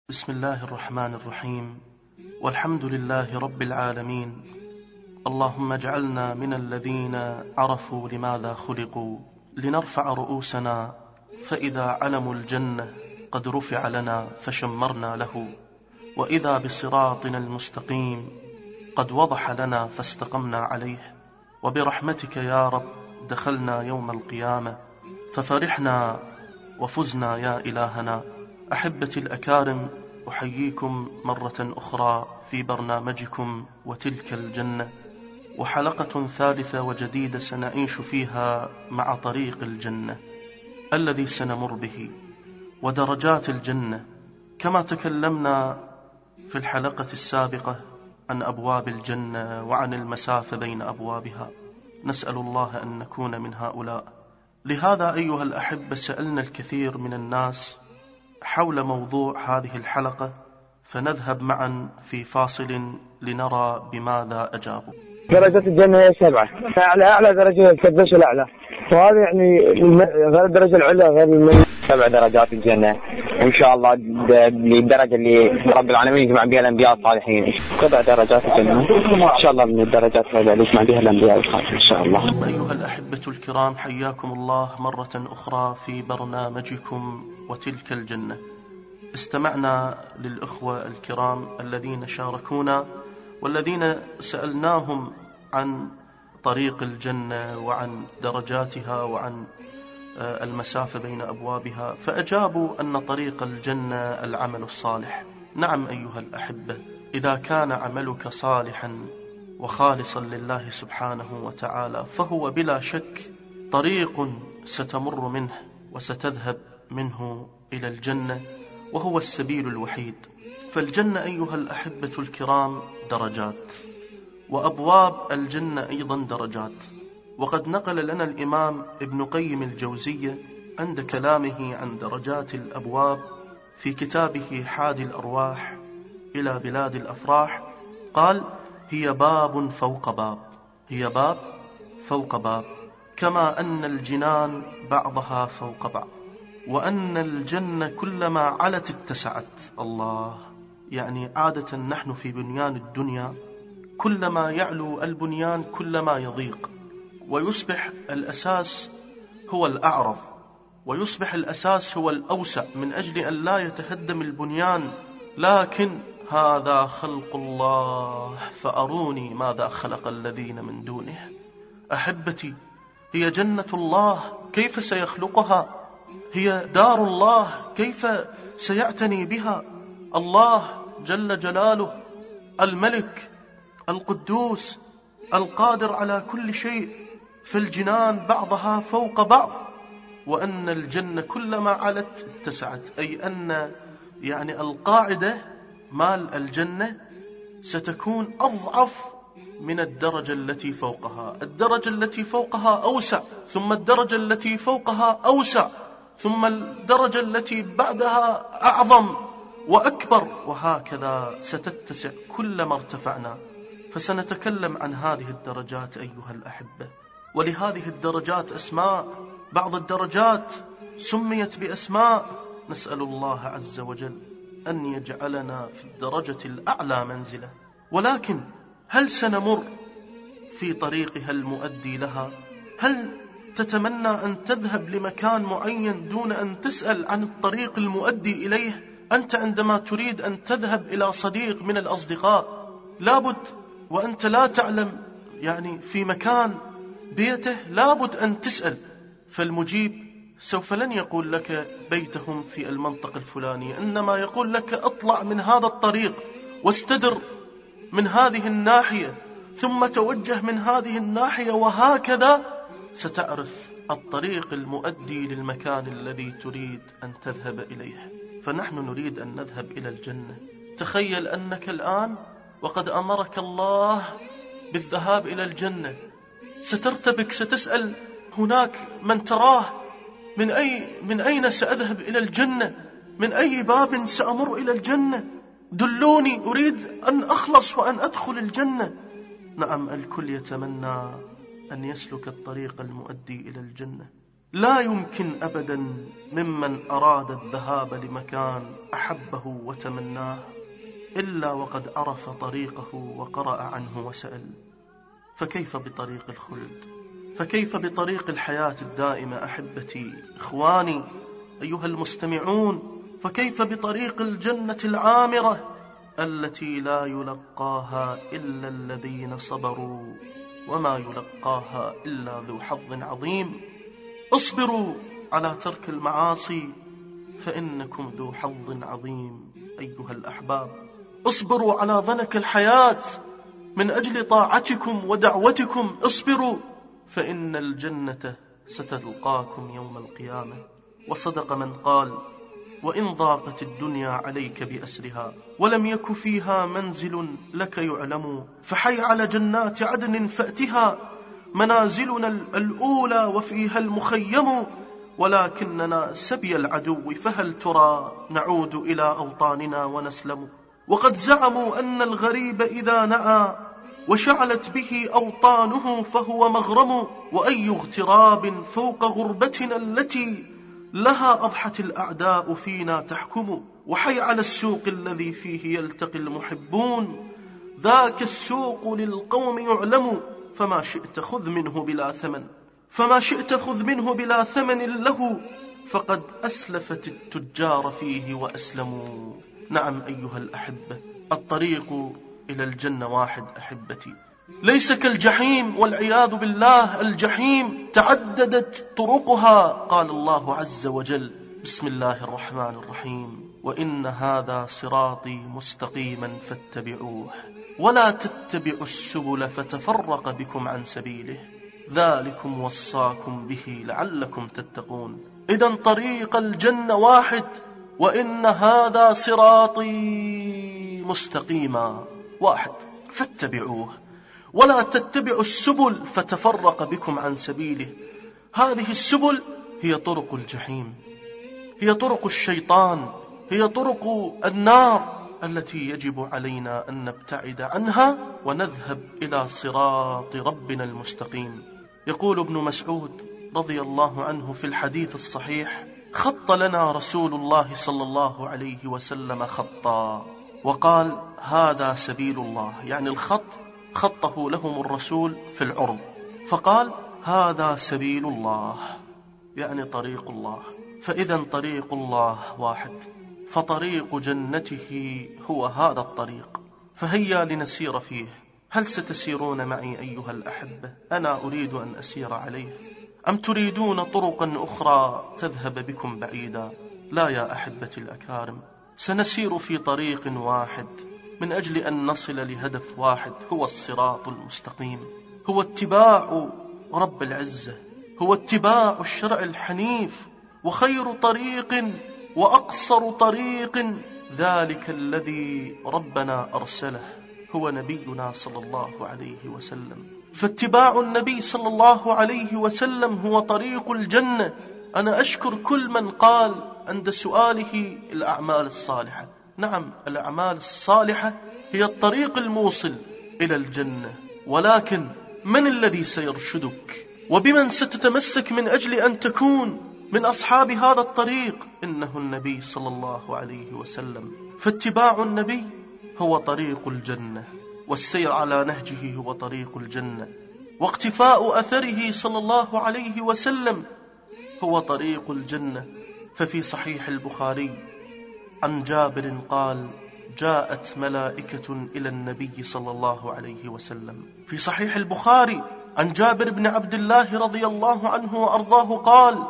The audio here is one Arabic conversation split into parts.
بسم الله الرحمن الرحيم، والحمد لله رب العالمين. اللهم اجعلنا من الذين عرفوا لماذا خلقوا، لنرفع رؤوسنا فإذا علموا الجنة قد رفع لنا فشمرنا له، وإذا بصراطنا المستقيم قد وضح لنا فاستقمنا عليه، وبرحمتك يا رب دخلنا يوم القيامة ففرحنا وفزنا يا إلهنا. أحبتي الأكارم، أحييكم مرة أخرى في برنامجكم وتلك الجنة، وحلقة ثالثة وجديدة سنعيش فيها مع طريق الجنة الذي سنمر به ودرجات الجنة، كما تكلمنا في الحلقة السابقة عن أبواب الجنة وعن المسافة بين أبوابها. نسأل الله أن نكون من هؤلاء. لهذا أيها الأحبة سألنا الكثير من الناس حول موضوع هذه الحلقة، فنذهب معا في فاصل لنرى بماذا أجابوا. درجة الجنة هي 7، أعلى درجة الفردوس الأعلى، وهذا يعني غير الدرجة العليا غير من 7 درجات الجنة، وإن شاء الله للدرجة اللي رب العالمين يجمع بها الأنبياء الصالحين. 7 درجات الجنة إن شاء الله من الدرجات اللي يجمع بها الأنبياء الصالحين إن شاء الله. أيها الأحبة الكرام، حياكم الله مرة أخرى في برنامجكم وتلك الجنة. استمعنا للأخوة الكرام الذين شاركونا والذين سألناهم عن طريق الجنة وعن درجاتها وعن المسافة بين أبوابها، فأجابوا أن طريق الجنة العمل الصالح. نعم أيها الأحبة، إذا كان عملك صالحا وخالصا لله سبحانه وتعالى فهو بلا شك طريق ستمر منه وستذهب منه إلى الجنة، وهو السبيل الوحيد. فالجنة أيها الأحبة الكرام درجات، وأبواب الجنة أيضا درجات. وقد نقل لنا الإمام ابن قيم الجوزية عند كلامه عن درجات الأبواب في كتابه حادي الأرواح إلى بلاد الأفراح، قال: هي باب فوق باب، هي باب فوق باب، كما أن الجنان بعضها فوق بعض، وأن الجنة كلما علت اتسعت. الله، يعني عادة نحن في بنيان الدنيا كلما يعلو البنيان كلما يضيق، ويصبح الأساس هو الأعرض، ويصبح الأساس هو الأوسع من أجل أن لا يتهدم البنيان. لكن هذا خلق الله فأروني ماذا خلق الذين من دونه. أحبتي، هي جنة الله كيف سيخلقها؟ هي دار الله كيف سيعتني بها؟ الله جل جلاله الملك القدوس القادر على كل شيء، في الجنان بعضها فوق بعض، وأن الجنة كلما علت اتسعت، أي أن يعني القاعدة مال الجنة ستكون أضعف من الدرجة التي فوقها. الدرجة التي فوقها أوسع، ثم الدرجة التي فوقها أوسع، ثم الدرجة التي بعدها أعظم وأكبر، وهكذا ستتسع كلما ارتفعنا. فسنتكلم عن هذه الدرجات أيها الأحبة، ولهذه الدرجات أسماء، بعض الدرجات سميت بأسماء. نسأل الله عز وجل أن يجعلنا في الدرجة الأعلى منزلة. ولكن هل سنمر في طريقها المؤدي لها؟ هل تتمنى أن تذهب لمكان معين دون أن تسأل عن الطريق المؤدي إليه؟ أنت عندما تريد أن تذهب إلى صديق من الأصدقاء لابد وأنت لا تعلم يعني في مكان بيته لابد أن تسأل، فالمجيب سوف لن يقول لك بيتهم في المنطقة الفلانية، إنما يقول لك اطلع من هذا الطريق واستدر من هذه الناحية ثم توجه من هذه الناحية، وهكذا ستعرف الطريق المؤدي للمكان الذي تريد أن تذهب إليه. فنحن نريد أن نذهب إلى الجنة. تخيل أنك الآن وقد أمرك الله بالذهاب إلى الجنة، سترتبك، ستسأل هناك من تراه من أين سأذهب إلى الجنة؟ من أي باب سأمر إلى الجنة؟ دلوني، أريد أن أخلص وأن أدخل الجنة. نعم، الكل يتمنى أن يسلك الطريق المؤدي إلى الجنة، لا يمكن أبدا ممن أراد الذهاب لمكان أحبه وتمناه إلا وقد عرف طريقه وقرأ عنه وسأل. فكيف بطريق الخلد؟ فكيف بطريق الحياة الدائمة أحبتي إخواني أيها المستمعون؟ فكيف بطريق الجنة العامرة التي لا يلقاها إلا الذين صبروا وما يلقاها إلا ذو حظ عظيم؟ اصبروا على ترك المعاصي فإنكم ذو حظ عظيم أيها الأحباب. اصبروا على ضنك الحياة من أجل طاعتكم ودعوتكم. اصبروا فإن الجنة ستلقاكم يوم القيامة. وصدق من قال: وإن ضاقت الدنيا عليك بأسرها ولم يك فيها منزل لك يعلم فحي على جنات عدن فأتها منازلنا الأولى وفيها المخيم ولكننا سبي العدو فهل ترى نعود إلى أوطاننا ونسلم. وقد زعموا أن الغريب إذا نأى وشعلت به أوطانه فهو مغرم وأي اغتراب فوق غربتنا التي لها أضحت الأعداء فينا تحكم. وحي على السوق الذي فيه يلتقي المحبون ذاك السوق للقوم يعلم فما شئت خذ منه بلا ثمن فما شئت خذ منه بلا ثمن له فقد أسلفت التجار فيه وأسلموا. نعم أيها الأحبة الطريق إلى الجنة واحد أحبتي، ليس كالجحيم والعياذ بالله. الجحيم تعددت طرقها. قال الله عز وجل: بسم الله الرحمن الرحيم: وإن هذا صراطي مستقيما فاتبعوه ولا تتبعوا السبل فتفرق بكم عن سبيله ذلكم وصاكم به لعلكم تتقون. إذن طريق الجنة واحد: وإن هذا صراطي مستقيما واحد فاتبعوه ولا تتبعوا السبل فتفرق بكم عن سبيله. هذه السبل هي طرق الجحيم، هي طرق الشيطان، هي طرق النار التي يجب علينا أن نبتعد عنها ونذهب إلى صراط ربنا المستقيم. يقول ابن مسعود رضي الله عنه في الحديث الصحيح: خط لنا رسول الله صلى الله عليه وسلم خطا وقال: هذا سبيل الله، يعني الخط خطه لهم الرسول في العرض، فقال: هذا سبيل الله، يعني طريق الله. فإذا طريق الله واحد، فطريق جنته هو هذا الطريق، فهيا لنسير فيه. هل ستسيرون معي أيها الأحبة؟ أنا أريد أن أسير عليه، أم تريدون طرقا أخرى تذهب بكم بعيدا؟ لا يا أحبتي الأكارم، سنسير في طريق واحد من أجل أن نصل لهدف واحد، هو الصراط المستقيم، هو اتباع رب العزة، هو اتباع الشرع الحنيف. وخير طريق وأقصر طريق ذلك الذي ربنا أرسله هو نبينا صلى الله عليه وسلم. فاتباع النبي صلى الله عليه وسلم هو طريق الجنة. أنا أشكر كل من قال عند سؤاله الأعمال الصالحة. نعم، الأعمال الصالحة هي الطريق الموصل إلى الجنة، ولكن من الذي سيرشدك؟ وبمن ستتمسك من أجل أن تكون من أصحاب هذا الطريق؟ إنه النبي صلى الله عليه وسلم. فاتباع النبي هو طريق الجنة، والسير على نهجه هو طريق الجنة، واقتفاء أثره صلى الله عليه وسلم هو طريق الجنة. ففي صحيح البخاري عن جابر قال: جاءت ملائكة إلى النبي صلى الله عليه وسلم. في صحيح البخاري عن جابر بن عبد الله رضي الله عنه وأرضاه قال: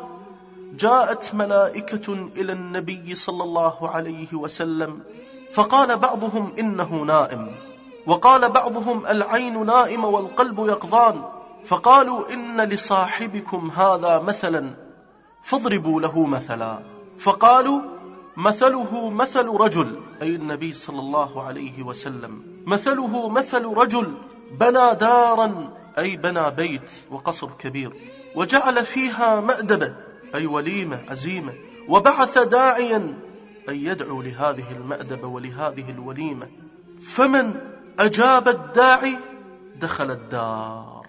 جاءت ملائكة إلى النبي صلى الله عليه وسلم فقال بعضهم: إنه نائم، وقال بعضهم: العين نائمة والقلب يقظان، فقالوا: إن لصاحبكم هذا مثلا فاضربوا له مثلا. فقالوا: مثله مثل رجل، أي النبي صلى الله عليه وسلم، مثله مثل رجل بنى دارا، أي بنى بيت وقصر كبير، وجعل فيها مأدبة، أي وليمة عزيمة، وبعث داعيا، أي يدعو لهذه المأدبة ولهذه الوليمة، فمن أجاب الداعي دخل الدار،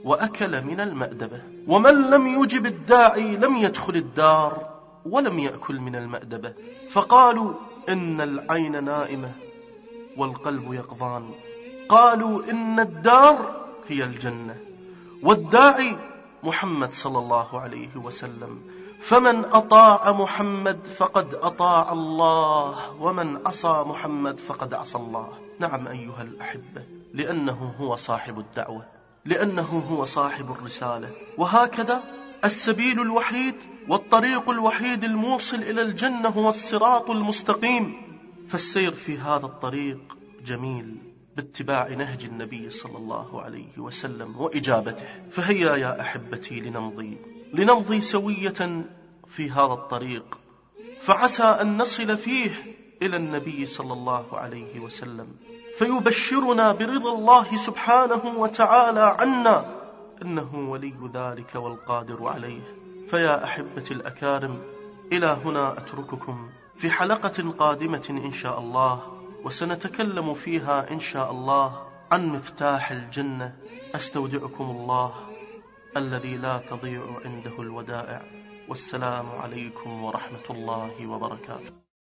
وأكل من المأدبة. ومن لم يجب الداعي لم يدخل الدار ولم يأكل من المأدبة. فقالوا إن العين نائمة والقلب يقظان. قالوا إن الدار هي الجنة والداعي محمد صلى الله عليه وسلم، فمن أطاع محمد فقد أطاع الله، ومن عصى محمد فقد عصى الله. نعم أيها الأحبة، لأنه هو صاحب الدعوة، لأنه هو صاحب الرسالة. وهكذا السبيل الوحيد والطريق الوحيد الموصل إلى الجنة هو الصراط المستقيم. فالسير في هذا الطريق جميل باتباع نهج النبي صلى الله عليه وسلم وإجابته. فهيا يا أحبتي لنمضي سوية في هذا الطريق، فعسى أن نصل فيه إلى النبي صلى الله عليه وسلم فيبشرنا برضا الله سبحانه وتعالى عنا، إنه ولي ذلك والقادر عليه. فيا أحبتي الأكارم، إلى هنا أترككم في حلقة قادمة إن شاء الله، وسنتكلم فيها إن شاء الله عن مفتاح الجنة. أستودعكم الله الذي لا تضيع عنده الودائع، والسلام عليكم ورحمة الله وبركاته.